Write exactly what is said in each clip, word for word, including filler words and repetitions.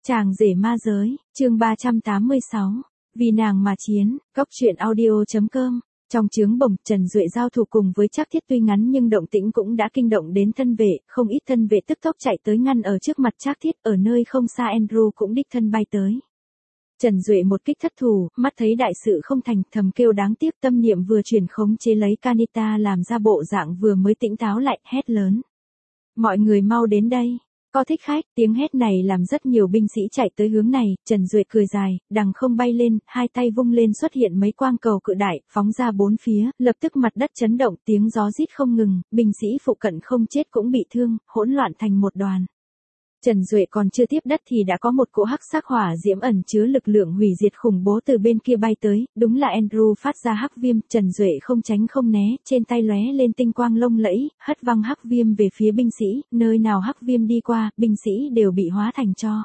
Chàng rể ma giới, chương ba trăm tám mươi sáu. Vì nàng mà chiến, Cốc truyện audio chấm com. Trong chướng bồng, Trần Duệ giao thủ cùng với Trác Thiết tuy ngắn nhưng động tĩnh cũng đã kinh động đến thân vệ, không ít thân vệ tức tốc chạy tới ngăn ở trước mặt Trác Thiết, ở nơi không xa Andrew cũng đích thân bay tới. Trần Duệ một kích thất thủ, mắt thấy đại sự không thành, thầm kêu đáng tiếc, tâm niệm vừa chuyển khống chế lấy Kanita làm ra bộ dạng vừa mới tỉnh táo lại, hét lớn. Mọi người mau đến đây. Có thích khách, tiếng hét này làm rất nhiều binh sĩ chạy tới hướng này, Trần Duệ cười dài, đằng không bay lên, hai tay vung lên xuất hiện mấy quang cầu cự đại, phóng ra bốn phía, lập tức mặt đất chấn động, tiếng gió rít không ngừng, binh sĩ phụ cận không chết cũng bị thương, hỗn loạn thành một đoàn. Trần Duệ còn chưa tiếp đất thì đã có một cỗ hắc sắc hỏa diễm ẩn chứa lực lượng hủy diệt khủng bố từ bên kia bay tới, đúng là Andrew phát ra hắc viêm, Trần Duệ không tránh không né, trên tay lóe lên tinh quang lông lẫy, hất văng hắc viêm về phía binh sĩ, nơi nào hắc viêm đi qua, binh sĩ đều bị hóa thành tro.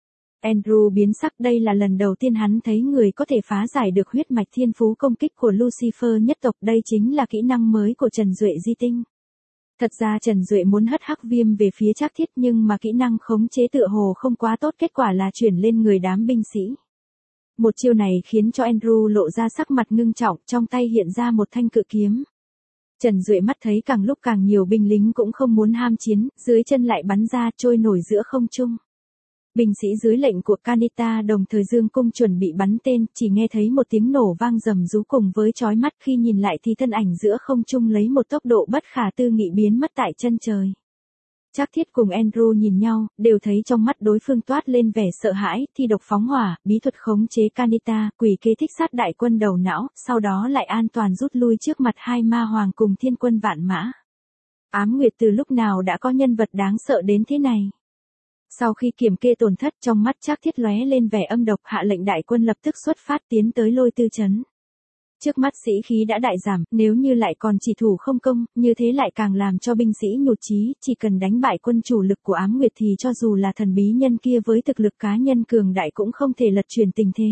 Andrew biến sắc, đây là lần đầu tiên hắn thấy người có thể phá giải được huyết mạch thiên phú công kích của Lucifer nhất tộc, đây chính là kỹ năng mới của Trần Duệ di tinh. Thật ra Trần Duệ muốn hất hắc viêm về phía Trác Thiết nhưng mà kỹ năng khống chế tựa hồ không quá tốt, kết quả là chuyển lên người đám binh sĩ. Một chiêu này khiến cho Andrew lộ ra sắc mặt ngưng trọng, trong tay hiện ra một thanh cự kiếm. Trần Duệ mắt thấy càng lúc càng nhiều binh lính cũng không muốn ham chiến, dưới chân lại bắn ra trôi nổi giữa không trung. Binh sĩ dưới lệnh của Kanita đồng thời dương cung chuẩn bị bắn tên, chỉ nghe thấy một tiếng nổ vang rầm rú cùng với chói mắt, khi nhìn lại thì thân ảnh giữa không trung lấy một tốc độ bất khả tư nghị biến mất tại chân trời. Trác Thiết cùng Andrew nhìn nhau, đều thấy trong mắt đối phương toát lên vẻ sợ hãi, thi độc phóng hỏa, bí thuật khống chế Kanita, quỷ kế thích sát đại quân đầu não, sau đó lại an toàn rút lui trước mặt hai ma hoàng cùng thiên quân vạn mã. Ám Nguyệt từ lúc nào đã có nhân vật đáng sợ đến thế này? Sau khi kiểm kê tổn thất, trong mắt Trác Thiết lóe lên vẻ âm độc, hạ lệnh đại quân lập tức xuất phát tiến tới Lôi Tư trấn. Trước mắt sĩ khí đã đại giảm, nếu như lại còn chỉ thủ không công, như thế lại càng làm cho binh sĩ nhụt chí, chỉ cần đánh bại quân chủ lực của Ám Nguyệt thì cho dù là thần bí nhân kia với thực lực cá nhân cường đại cũng không thể lật chuyển tình thế.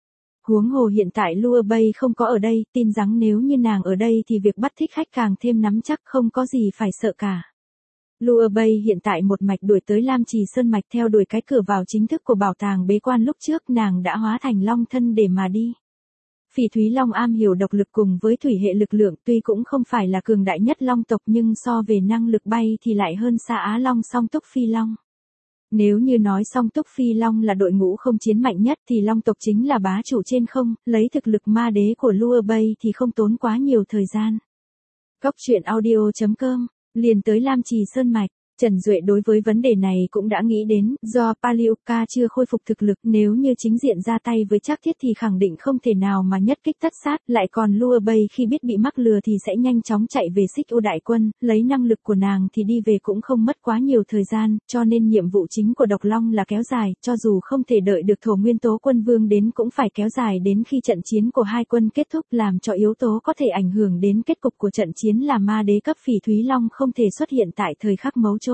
Huống hồ hiện tại Lua Bay không có ở đây, tin rằng nếu như nàng ở đây thì việc bắt thích khách càng thêm nắm chắc, không có gì phải sợ cả. Lua Bay hiện tại một mạch đuổi tới Lam Trì Sơn Mạch, theo đuổi cái cửa vào chính thức của bảo tàng bế quan, lúc trước nàng đã hóa thành long thân để mà đi. Phỉ Thúy Long am hiểu độc lực cùng với thủy hệ lực lượng, tuy cũng không phải là cường đại nhất long tộc nhưng so về năng lực bay thì lại hơn xa Á Long Song Túc Phi Long. Nếu như nói Song Túc Phi Long là đội ngũ không chiến mạnh nhất thì long tộc chính là bá chủ trên không, lấy thực lực ma đế của Lua Bay thì không tốn quá nhiều thời gian. Cốc truyện audio chấm com, liền tới Lam Trì Sơn Mạch. Trần Duệ đối với vấn đề này cũng đã nghĩ đến, do Palioka chưa khôi phục thực lực, nếu như chính diện ra tay với Trác Thiết thì khẳng định không thể nào mà nhất kích tất sát, lại còn Lua Bay khi biết bị mắc lừa thì sẽ nhanh chóng chạy về Xích U đại quân, lấy năng lực của nàng thì đi về cũng không mất quá nhiều thời gian, cho nên nhiệm vụ chính của Độc Long là kéo dài, cho dù không thể đợi được Thổ Nguyên Tố quân vương đến cũng phải kéo dài đến khi trận chiến của hai quân kết thúc, làm cho yếu tố có thể ảnh hưởng đến kết cục của trận chiến là ma đế cấp Phỉ Thúy Long không thể xuất hiện tại thời khắc mấu chốt.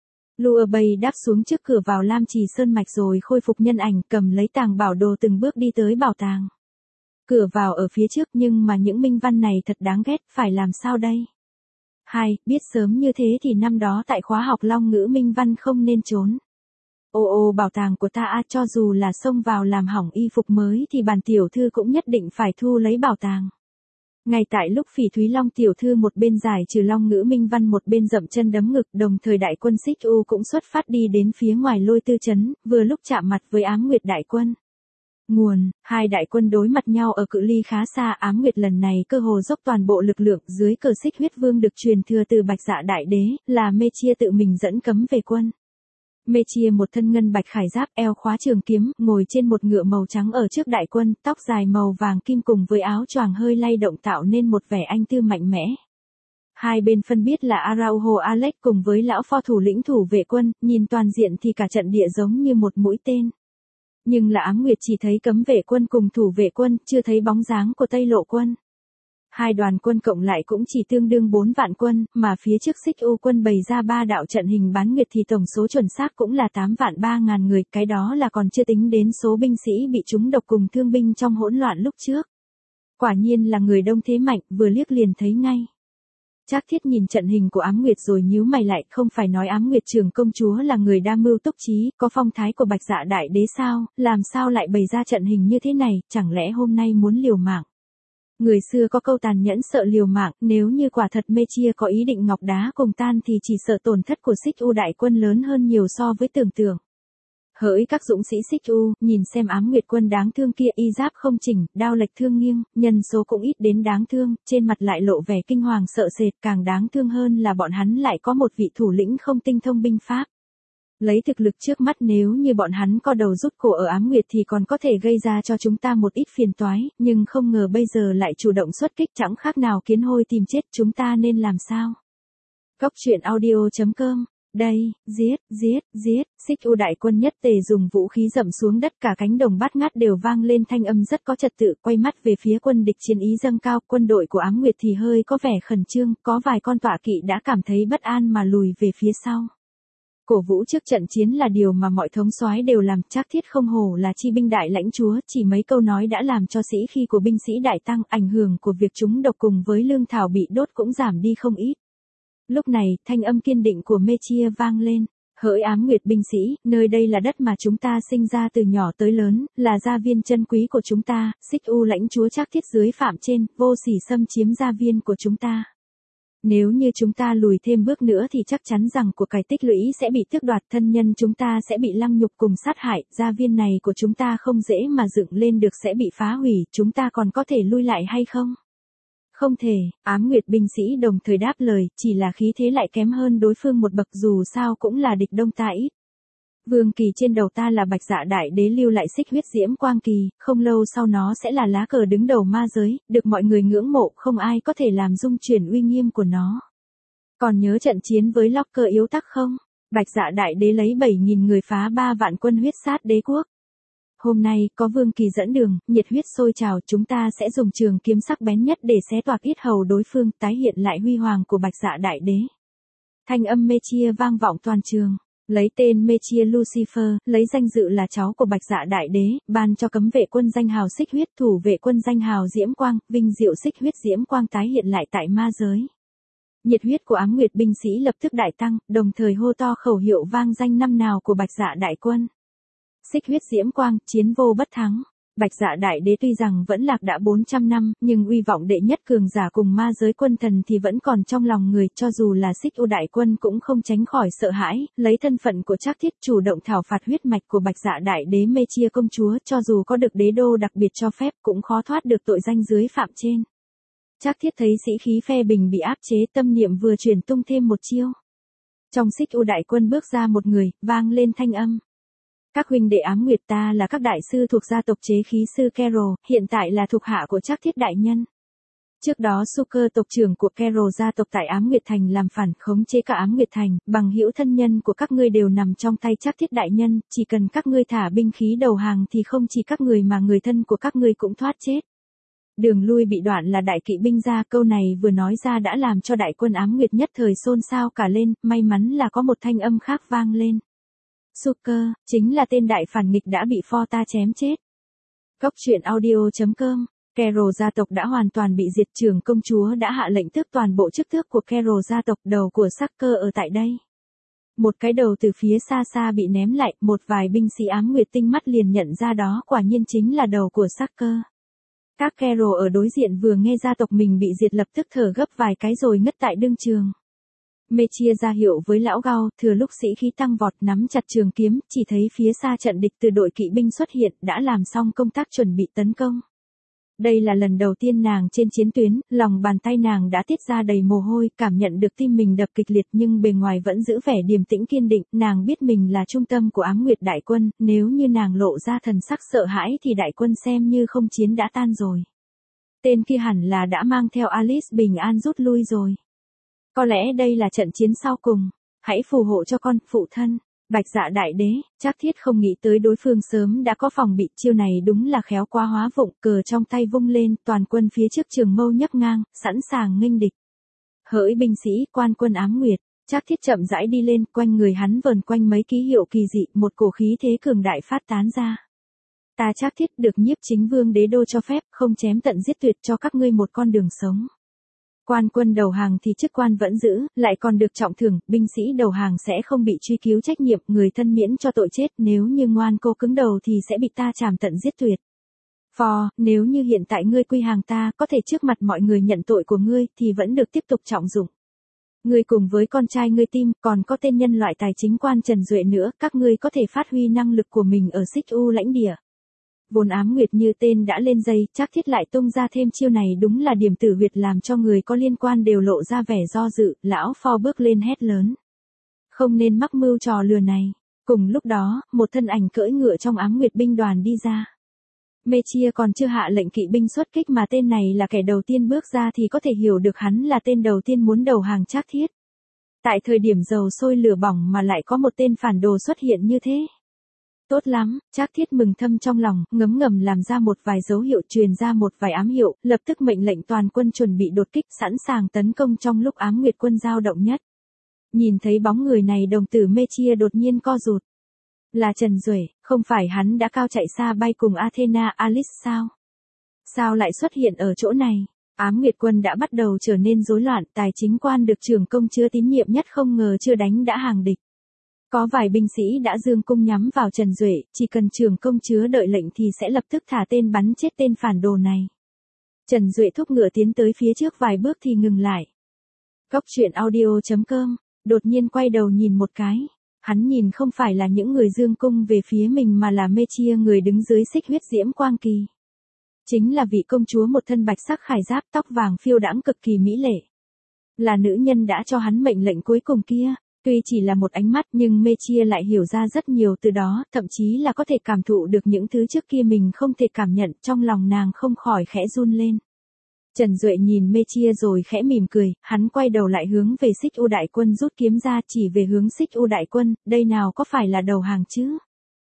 Lua Bay đáp xuống trước cửa vào Lam Trì Sơn Mạch rồi khôi phục nhân ảnh, cầm lấy tàng bảo đồ từng bước đi tới bảo tàng. Cửa vào ở phía trước nhưng mà những minh văn này thật đáng ghét, phải làm sao đây? Hai, biết sớm như thế thì năm đó tại khóa học Long ngữ minh văn không nên trốn. Ô ô bảo tàng của ta à, cho dù là xông vào làm hỏng y phục mới thì bản tiểu thư cũng nhất định phải thu lấy bảo tàng. Ngay tại lúc Phỉ Thúy Long tiểu thư một bên giải trừ Long ngữ minh văn một bên dậm chân đấm ngực, đồng thời đại quân Xích U cũng xuất phát đi đến phía ngoài Lôi Tư trấn, vừa lúc chạm mặt với Ám Nguyệt đại quân. Nguồn, hai đại quân đối mặt nhau ở cự ly khá xa, Ám Nguyệt lần này cơ hồ dốc toàn bộ lực lượng, dưới cờ Xích Huyết Vương được truyền thừa từ Bạch Dạ đại đế, là Mê Chia tự mình dẫn cấm về quân. Mê Chia một thân ngân bạch khải giáp, eo khóa trường kiếm, ngồi trên một ngựa màu trắng ở trước đại quân, tóc dài màu vàng kim cùng với áo choàng hơi lay động tạo nên một vẻ anh tư mạnh mẽ. Hai bên phân biệt là Araujo Alex cùng với lão pho thủ lĩnh thủ vệ quân, nhìn toàn diện thì cả trận địa giống như một mũi tên. Nhưng là Ám Nguyệt chỉ thấy cấm vệ quân cùng thủ vệ quân, chưa thấy bóng dáng của Tây Lộ quân. Hai đoàn quân cộng lại cũng chỉ tương đương bốn vạn quân, mà phía trước Xích U quân bày ra ba đạo trận hình bán nguyệt thì tổng số chuẩn xác cũng là tám vạn ba ngàn người, cái đó là còn chưa tính đến số binh sĩ bị trúng độc cùng thương binh trong hỗn loạn lúc trước. Quả nhiên là người đông thế mạnh, vừa liếc liền thấy ngay. Trác Thiết nhìn trận hình của Ám Nguyệt rồi nhíu mày lại, không phải nói Ám Nguyệt trưởng công chúa là người đa mưu túc trí, có phong thái của Bạch Dạ đại đế sao, làm sao lại bày ra trận hình như thế này, chẳng lẽ hôm nay muốn liều mạng. Người xưa có câu tàn nhẫn sợ liều mạng, nếu như quả thật Mê Chia có ý định ngọc đá cùng tan thì chỉ sợ tổn thất của Xích U đại quân lớn hơn nhiều so với tưởng tượng. Hỡi các dũng sĩ Xích U, nhìn xem Ám Nguyệt quân đáng thương kia, y giáp không chỉnh, đao lệch thương nghiêng, nhân số cũng ít đến đáng thương, trên mặt lại lộ vẻ kinh hoàng sợ sệt, càng đáng thương hơn là bọn hắn lại có một vị thủ lĩnh không tinh thông binh pháp. Lấy thực lực trước mắt nếu như bọn hắn co đầu rút cổ ở Ám Nguyệt thì còn có thể gây ra cho chúng ta một ít phiền toái, nhưng không ngờ bây giờ lại chủ động xuất kích, chẳng khác nào kiến hôi tìm chết, chúng ta nên làm sao? Góc truyện audio chấm com. Đây, giết, giết, giết, Xích U đại quân nhất tề dùng vũ khí dậm xuống đất, cả cánh đồng bát ngát đều vang lên thanh âm rất có trật tự, quay mắt về phía quân địch chiến ý dâng cao, quân đội của Ám Nguyệt thì hơi có vẻ khẩn trương, có vài con tọa kỵ đã cảm thấy bất an mà lùi về phía sau. Cổ vũ trước trận chiến là điều mà mọi thống soái đều làm, Trác Thiết không hổ là chi binh đại lãnh chúa, chỉ mấy câu nói đã làm cho sĩ khí của binh sĩ đại tăng, ảnh hưởng của việc chúng độc cùng với lương thảo bị đốt cũng giảm đi không ít. Lúc này, thanh âm kiên định của Mê Chia vang lên, hỡi Ám Nguyệt binh sĩ, nơi đây là đất mà chúng ta sinh ra từ nhỏ tới lớn, là gia viên chân quý của chúng ta, Xích U lãnh chúa Trác Thiết dưới phạm trên, vô sỉ xâm chiếm gia viên của chúng ta. Nếu như chúng ta lùi thêm bước nữa thì chắc chắn rằng của cải tích lũy sẽ bị tước đoạt, thân nhân chúng ta sẽ bị lăng nhục cùng sát hại, gia viên này của chúng ta không dễ mà dựng lên được sẽ bị phá hủy, chúng ta còn có thể lui lại hay không? Không thể, Ám Nguyệt binh sĩ đồng thời đáp lời, chỉ là khí thế lại kém hơn đối phương một bậc, dù sao cũng là địch đông ta ít. Vương kỳ trên đầu ta là Bạch Dạ đại đế lưu lại xích huyết diễm quang kỳ, không lâu sau nó sẽ là lá cờ đứng đầu ma giới, được mọi người ngưỡng mộ, không ai có thể làm dung chuyển uy nghiêm của nó. Còn nhớ trận chiến với Locker yếu tắc không? Bạch Dạ đại đế lấy bảy nghìn người phá ba vạn quân huyết sát đế quốc. Hôm nay, có Vương Kỳ dẫn đường, nhiệt huyết sôi trào, chúng ta sẽ dùng trường kiếm sắc bén nhất để xé toạc yết hầu đối phương, tái hiện lại huy hoàng của Bạch Dạ đại đế. Thanh âm Mê Chia vang vọng toàn trường. Lấy tên Mê Chia Lucifer, lấy danh dự là cháu của Bạch Dạ đại đế, ban cho cấm vệ quân danh hào xích huyết, thủ vệ quân danh hào diễm quang, vinh diệu xích huyết diễm quang tái hiện lại tại ma giới. Nhiệt huyết của Ám Nguyệt binh sĩ lập tức đại tăng, đồng thời hô to khẩu hiệu vang danh năm nào của Bạch Dạ đại quân. Xích huyết diễm quang, chiến vô bất thắng. Bạch Dạ đại đế tuy rằng vẫn lạc đã bốn trăm năm, nhưng uy vọng đệ nhất cường giả cùng ma giới quân thần thì vẫn còn trong lòng người, cho dù là Xích U đại quân cũng không tránh khỏi sợ hãi, lấy thân phận của Trác Thiết chủ động thảo phạt huyết mạch của Bạch Dạ đại đế Mê Chia công chúa, cho dù có được đế đô đặc biệt cho phép cũng khó thoát được tội danh dưới phạm trên. Trác Thiết thấy sĩ khí phe bình bị áp chế, tâm niệm vừa chuyển tung thêm một chiêu. Trong Xích U đại quân bước ra một người, vang lên thanh âm. Các huynh đệ Ám Nguyệt, ta là các đại sư thuộc gia tộc chế khí sư Carol, hiện tại là thuộc hạ của Trác Thiết đại nhân. Trước đó Suker tộc trưởng của Carol gia tộc tại Ám Nguyệt Thành làm phản, khống chế cả Ám Nguyệt Thành, bằng hữu thân nhân của các ngươi đều nằm trong tay Trác Thiết đại nhân, chỉ cần các ngươi thả binh khí đầu hàng thì không chỉ các người mà người thân của các ngươi cũng thoát chết. Đường lui bị đoạn là đại kỵ binh ra, câu này vừa nói ra đã làm cho đại quân Ám Nguyệt nhất thời xôn xao cả lên, may mắn là có một thanh âm khác vang lên. Suker, chính là tên đại phản nghịch đã bị pho ta chém chết. Góc truyện audio chấm com. Carol gia tộc đã hoàn toàn bị diệt, trưởng công chúa đã hạ lệnh tước toàn bộ chức tước của Carol gia tộc, đầu của Suker ở tại đây. Một cái đầu từ phía xa xa bị ném lại, một vài binh sĩ Ám Nguyệt tinh mắt liền nhận ra đó quả nhiên chính là đầu của Suker. Các Carol ở đối diện vừa nghe gia tộc mình bị diệt lập tức thở gấp vài cái rồi ngất tại đương trường. Mê Chia ra hiệu với lão Gao, thừa lúc sĩ khí tăng vọt nắm chặt trường kiếm, chỉ thấy phía xa trận địch từ đội kỵ binh xuất hiện, đã làm xong công tác chuẩn bị tấn công. Đây là lần đầu tiên nàng trên chiến tuyến, lòng bàn tay nàng đã tiết ra đầy mồ hôi, cảm nhận được tim mình đập kịch liệt nhưng bề ngoài vẫn giữ vẻ điềm tĩnh kiên định, nàng biết mình là trung tâm của Ám Nguyệt đại quân, nếu như nàng lộ ra thần sắc sợ hãi thì đại quân xem như không chiến đã tan rồi. Tên kia hẳn là đã mang theo Alice bình an rút lui rồi. Có lẽ đây là trận chiến sau cùng, hãy phù hộ cho con, phụ thân. Bạch Dạ đại đế, Trác Thiết không nghĩ tới đối phương sớm đã có phòng bị, chiêu này đúng là khéo quá hóa vụng, cờ trong tay vung lên, toàn quân phía trước trường mâu nhấc ngang, sẵn sàng nghênh địch. Hỡi binh sĩ, quan quân Ám Nguyệt, Trác Thiết chậm rãi đi lên, quanh người hắn vờn quanh mấy ký hiệu kỳ dị, một cổ khí thế cường đại phát tán ra. Ta Trác Thiết được nhiếp chính vương đế đô cho phép, không chém tận giết tuyệt cho các ngươi một con đường sống. Quan quân đầu hàng thì chức quan vẫn giữ, lại còn được trọng thưởng, binh sĩ đầu hàng sẽ không bị truy cứu trách nhiệm, người thân miễn cho tội chết, nếu như ngoan cố cứng đầu thì sẽ bị ta trảm tận giết tuyệt. Phò, nếu như hiện tại ngươi quy hàng ta, có thể trước mặt mọi người nhận tội của ngươi, thì vẫn được tiếp tục trọng dụng. Ngươi cùng với con trai ngươi Tim, còn có tên nhân loại tài chính quan Trần Duệ nữa, các ngươi có thể phát huy năng lực của mình ở Xích U lãnh địa. Vốn Ám Nguyệt như tên đã lên dây, chắc thiết lại tung ra thêm chiêu này đúng là điểm tử huyệt làm cho người có liên quan đều lộ ra vẻ do dự, lão Phò bước lên hét lớn. Không nên mắc mưu trò lừa này. Cùng lúc đó, một thân ảnh cưỡi ngựa trong Ám Nguyệt binh đoàn đi ra. Mê Chia còn chưa hạ lệnh kỵ binh xuất kích mà tên này là kẻ đầu tiên bước ra thì có thể hiểu được hắn là tên đầu tiên muốn đầu hàng Trác Thiết. Tại thời điểm dầu sôi lửa bỏng mà lại có một tên phản đồ xuất hiện như thế. Tốt lắm, Trác Thiết mừng thầm trong lòng, ngấm ngầm làm ra một vài dấu hiệu truyền ra một vài ám hiệu, lập tức mệnh lệnh toàn quân chuẩn bị đột kích sẵn sàng tấn công trong lúc Ám Nguyệt quân dao động nhất. Nhìn thấy bóng người này đồng tử Mê Chia đột nhiên co rụt. Là Trần Duệ, không phải hắn đã cao chạy xa bay cùng Athena Alice sao? Sao lại xuất hiện ở chỗ này? Ám Nguyệt quân đã bắt đầu trở nên rối loạn, tài chính quan được trưởng công chúa tín nhiệm nhất không ngờ chưa đánh đã hàng địch. Có vài binh sĩ đã dương cung nhắm vào Trần Duệ, chỉ cần trưởng công chúa đợi lệnh thì sẽ lập tức thả tên bắn chết tên phản đồ này. Trần Duệ thúc ngựa tiến tới phía trước vài bước thì ngừng lại. Góc truyện audio chấm com, đột nhiên quay đầu nhìn một cái. Hắn nhìn không phải là những người dương cung về phía mình mà là Mê Chia người đứng dưới xích huyết diễm quang kỳ. Chính là vị công chúa một thân bạch sắc khải giáp tóc vàng phiêu đãng cực kỳ mỹ lệ. Là nữ nhân đã cho hắn mệnh lệnh cuối cùng kia. Tuy chỉ là một ánh mắt nhưng Mê Chia lại hiểu ra rất nhiều từ đó, thậm chí là có thể cảm thụ được những thứ trước kia mình không thể cảm nhận, trong lòng nàng không khỏi khẽ run lên. Trần Duệ nhìn Mê Chia rồi khẽ mỉm cười, hắn quay đầu lại hướng về Xích U đại quân rút kiếm ra chỉ về hướng Xích U đại quân, đây nào có phải là đầu hàng chứ?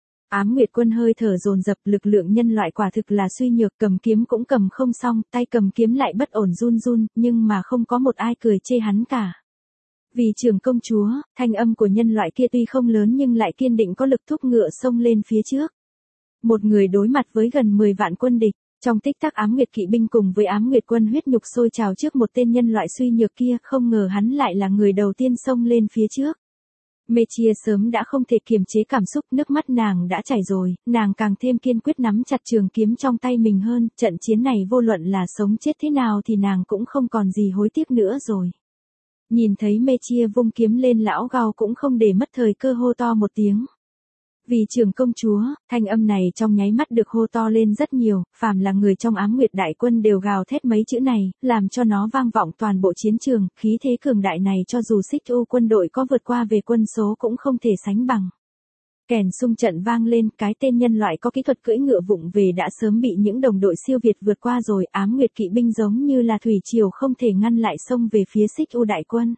Ám Nguyệt quân hơi thở dồn dập, lực lượng nhân loại quả thực là suy nhược, cầm kiếm cũng cầm không xong, tay cầm kiếm lại bất ổn run run, nhưng mà không có một ai cười chê hắn cả. Vì trưởng công chúa, thanh âm của nhân loại kia tuy không lớn nhưng lại kiên định có lực thúc ngựa xông lên phía trước. Một người đối mặt với gần mười vạn quân địch, trong tích tắc Ám Nguyệt kỵ binh cùng với Ám Nguyệt quân huyết nhục sôi trào trước một tên nhân loại suy nhược kia, không ngờ hắn lại là người đầu tiên xông lên phía trước. Mê Chia sớm đã không thể kiềm chế cảm xúc, nước mắt nàng đã chảy rồi, nàng càng thêm kiên quyết nắm chặt trường kiếm trong tay mình hơn, trận chiến này vô luận là sống chết thế nào thì nàng cũng không còn gì hối tiếc nữa rồi. Nhìn thấy Mê Chia vung kiếm lên, lão Gao cũng không để mất thời cơ hô to một tiếng. Vì trưởng công chúa, thanh âm này trong nháy mắt được hô to lên rất nhiều, phàm là người trong Ám Nguyệt đại quân đều gào thét mấy chữ này, làm cho nó vang vọng toàn bộ chiến trường, khí thế cường đại này cho dù Xích U quân đội có vượt qua về quân số cũng không thể sánh bằng. Kèn xung trận vang lên, cái tên nhân loại có kỹ thuật cưỡi ngựa vụng về đã sớm bị những đồng đội siêu việt vượt qua rồi, Ám Nguyệt kỵ binh giống như là thủy triều không thể ngăn lại xông về phía Xích U đại quân.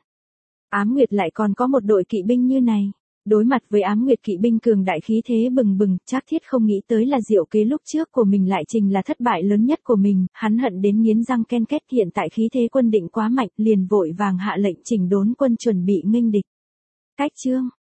Ám Nguyệt lại còn có một đội kỵ binh như này. Đối mặt với Ám Nguyệt kỵ binh cường đại khí thế bừng bừng, Trác Thiết không nghĩ tới là diệu kế lúc trước của mình lại trình là thất bại lớn nhất của mình, hắn hận đến nghiến răng ken két, hiện tại khí thế quân định quá mạnh, liền vội vàng hạ lệnh chỉnh đốn quân chuẩn bị nghênh địch. Cách chương